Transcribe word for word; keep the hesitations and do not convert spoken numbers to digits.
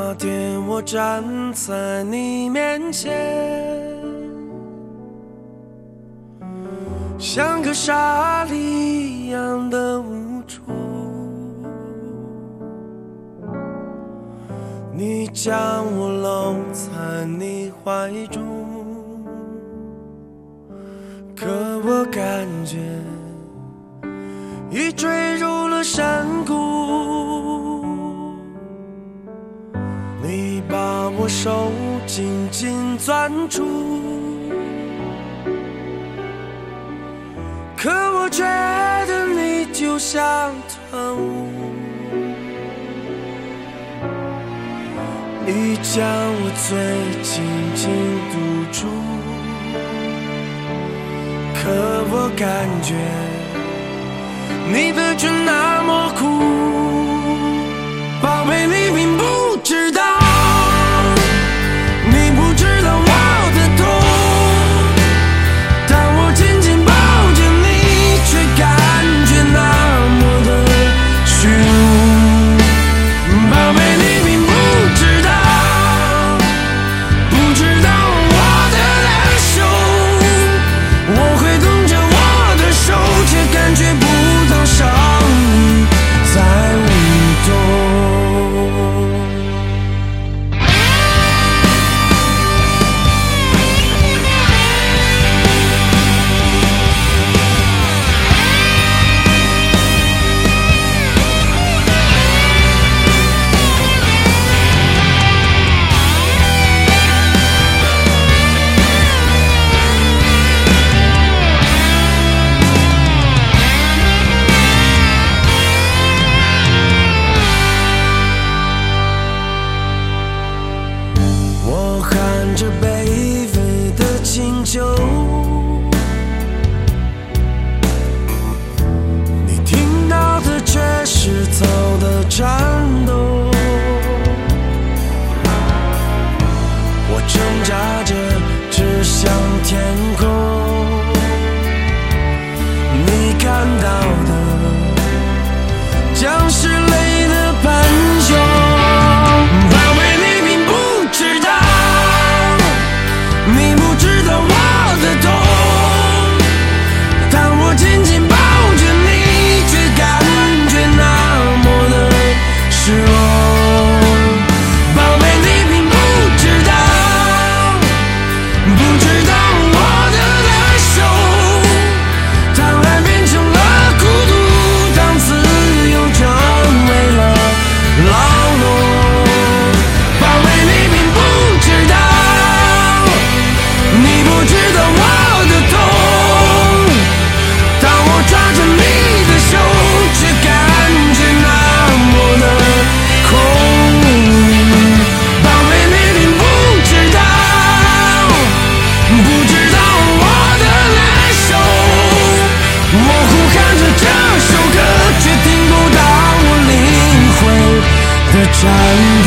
那天我站在你面前，像个傻梨一样的无助。你将我搂在你怀中，可我感觉已坠入了山谷。你把我手紧紧攥住，可我觉得你就像团雾。你将我嘴紧紧堵住，可我感觉你的唇那么苦。宝贝，你并不知道，你不知道我的痛。当我紧紧抱着你，却感觉那么的虚无。宝贝，你并不知道，不知道我的难受。我会动着我的手，却感觉不到伤意在舞动。你听到的却是草的颤抖。我挣扎着指向天空，你看到的将是泪的斑鸠。宝贝，你并不知道，你不知道我的痛。当我紧紧抱着你，却感觉那么的失落。宝贝，你并不知道，不知道我的难受。当爱变成了孤独，当自由成为了牢笼。宝贝，你并不知道，你不知道我的痛。当我抓着你的手，却感觉那么的空。宝贝，你并不知道，不知道我的难受。我呼喊着这首歌，却听不到我灵魂的颤抖。